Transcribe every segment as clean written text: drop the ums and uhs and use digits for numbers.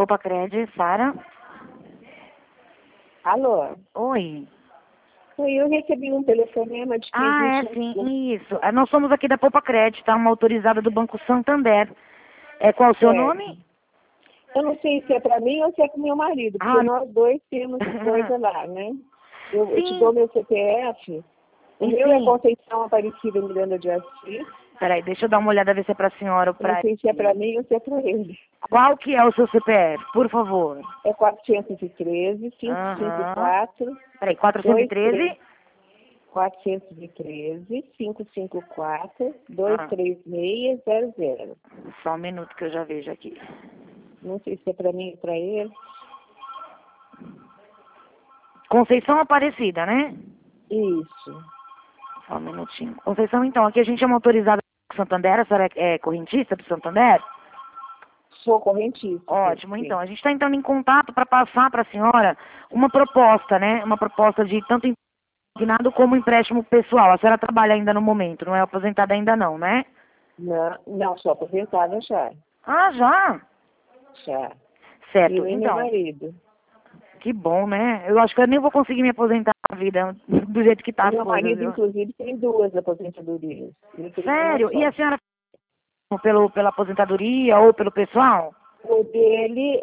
Popacred, Sara. Alô? Oi. Oi, eu recebi um telefonema de que Ah, existe sim, isso. Nós somos aqui da Popacred, tá? Uma autorizada do Banco Santander. Qual o seu nome? Eu não sei se é para mim ou se é com meu marido, porque nós dois temos coisa lá, né? Eu te dou meu CPF. O meu é Conceição Aparecida Miranda de Assis. Peraí, deixa eu dar uma olhada, ver se é pra senhora ou pra Não sei se é para mim ou se é para ele. Qual que é o seu CPF, por favor? É 413, 554... Peraí, 413? 413, 554, 23600. Só um minuto que eu já vejo aqui. Não sei se é para mim ou para ele. Conceição Aparecida, né? Isso. Só um minutinho. Conceição, então, aqui a gente é uma autorizada do Santander, a senhora é correntista do Santander? Sou correntista. Ótimo, então, a gente está entrando em contato para passar para a senhora uma proposta, né? Uma proposta de tanto consignado como empréstimo pessoal. A senhora trabalha ainda no momento, não é aposentada ainda não, né? Não, sou aposentada já. Ah, já? Já. Certo, Eu e então. meu marido. Que bom, né? Eu acho que eu nem vou conseguir me aposentar na vida do jeito que tá as Meu coisas. marido, Viu? inclusive, tem 2 aposentadorias. Sério? E a senhora pela aposentadoria ou pelo pessoal? O dele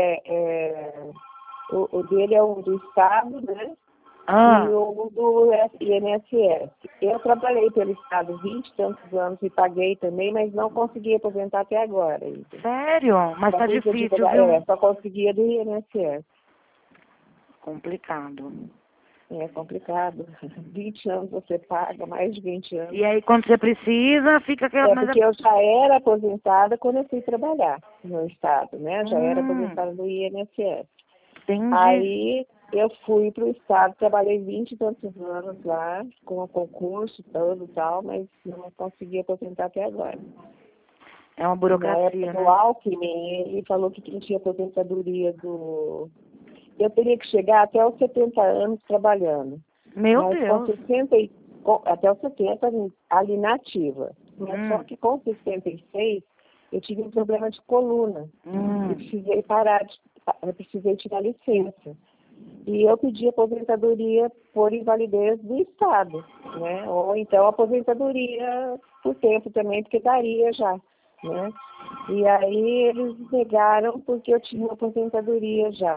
o dele é um do Estado, né? E o do INSS. Eu trabalhei pelo Estado 20 e tantos anos e paguei também, mas não consegui aposentar até agora. Ainda. Sério? Mas tá difícil, viu? Só conseguia do INSS. Complicado. É complicado. 20 anos você paga, mais de 20 anos. E aí, quando você precisa, fica... Porque eu já era aposentada quando eu fui trabalhar no Estado, né? Já era aposentada do INSS. Entendi. Aí eu fui para o Estado, trabalhei 20 e tantos anos lá, com o concurso todo e tal, mas não consegui aposentar até agora. É uma burocracia, na época do Alckmin, ele falou que quem tinha aposentadoria do... Eu teria que chegar até os 70 anos trabalhando. Meu mas Deus. Até os 70 ali na ativa. Mas só que com 66 eu tive um problema de coluna. E precisei parar, eu precisei tirar licença. E eu pedi aposentadoria por invalidez do Estado, né? Ou então aposentadoria por tempo também, porque daria já, né? E aí eles negaram porque eu tinha aposentadoria já.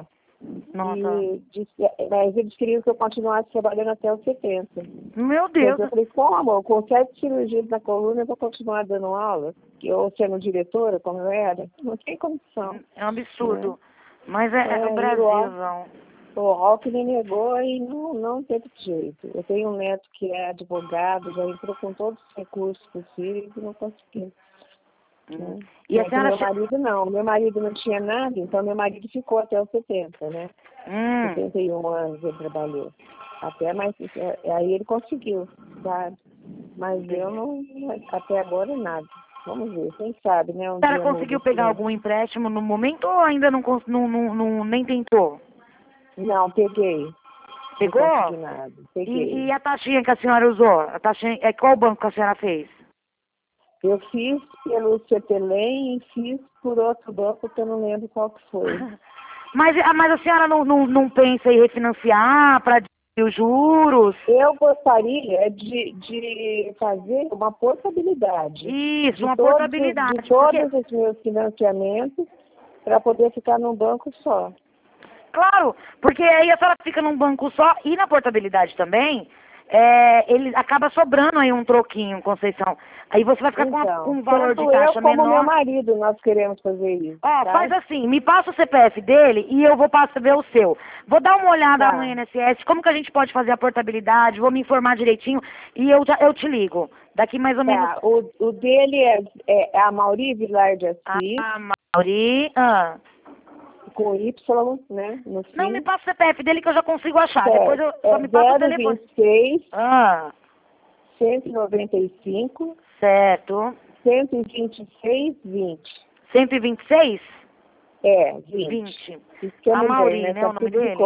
Mas eles queriam que eu continuasse trabalhando até os 70. Meu Deus. Eu falei, como? Com 7 cirurgias na coluna eu vou continuar dando aula? Ou sendo diretora, como eu era? Não tem condição. É um absurdo. Né? Mas é no Brasil, não. O Alckmin negou e não teve jeito. Eu tenho um neto que é advogado, já entrou com todos os recursos possíveis e não conseguiu. E a senhora... Meu marido não tinha nada, então meu marido ficou até os 70, né? 71 anos ele trabalhou. Aí ele conseguiu, sabe? Mas eu não, até agora nada. Vamos ver, quem sabe, né? A senhora conseguiu pegar algum empréstimo no momento ou ainda não nem tentou? Não, peguei. Pegou? Não consegui nada. Peguei. E a taxinha que a senhora usou? A taxinha, qual banco que a senhora fez? Eu fiz pelo CETELEM e fiz por outro banco que eu não lembro qual que foi. Mas a senhora não pensa em refinanciar para os juros? Eu gostaria de fazer uma portabilidade. Isso, uma portabilidade. De todos os meus financiamentos para poder ficar num banco só. Claro, porque aí a senhora fica num banco só e na portabilidade também, ele acaba sobrando aí um troquinho, Conceição. Aí você vai ficar com um valor de taxa menor. Como meu marido, nós queremos fazer isso. Ó, faz assim, me passa o CPF dele e eu vou passar ver o seu. Vou dar uma olhada no INSS, como que a gente pode fazer a portabilidade, vou me informar direitinho e eu te ligo. Daqui mais ou menos... O dele é a Mauri Vilar de Assis. A Mauri... Com Y, né? No fim. Não, me passa o CPF dele que eu já consigo achar. Depois eu só me passa o telefone. 026 195 certo. 126 20. 126? 20. A Mauri, né? O nome dele?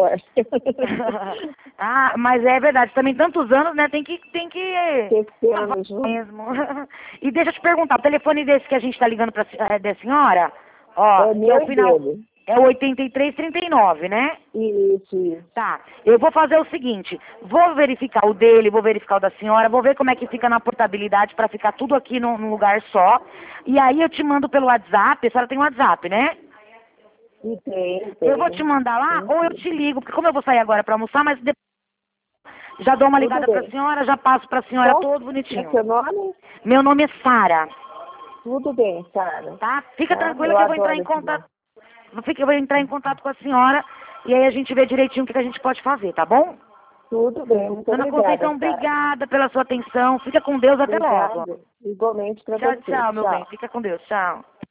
Mas é verdade. Também tantos anos, né? Tem que... anos mesmo. E deixa eu te perguntar, o telefone desse que a gente tá ligando da senhora... Ó, é meu e dele. É o 8339, né? Isso. Tá, eu vou fazer o seguinte, vou verificar o dele, vou verificar o da senhora, vou ver como é que fica na portabilidade para ficar tudo aqui num lugar só. E aí eu te mando pelo WhatsApp, a senhora tem WhatsApp, né? E tem. Eu vou te mandar lá Tem, ou eu te ligo, porque como eu vou sair agora para almoçar, mas depois já dou uma Tudo ligada bem. para a senhora, já passo para a senhora Qual todo é bonitinho. seu nome? Meu nome é Sara, Tudo bem, Sara. tá? Fica Tá? tranquila Eu que eu vou entrar adoro em esse contato. nome. Eu vou entrar em contato com a senhora e aí a gente vê direitinho o que a gente pode fazer, tá bom? Tudo bem, muito Dona obrigada, Conceição, Sara. obrigada pela sua atenção. Fica com Deus, até logo. Obrigada. Igualmente para Tchau, você. tchau, meu bem. Tchau. Fica com Deus, tchau.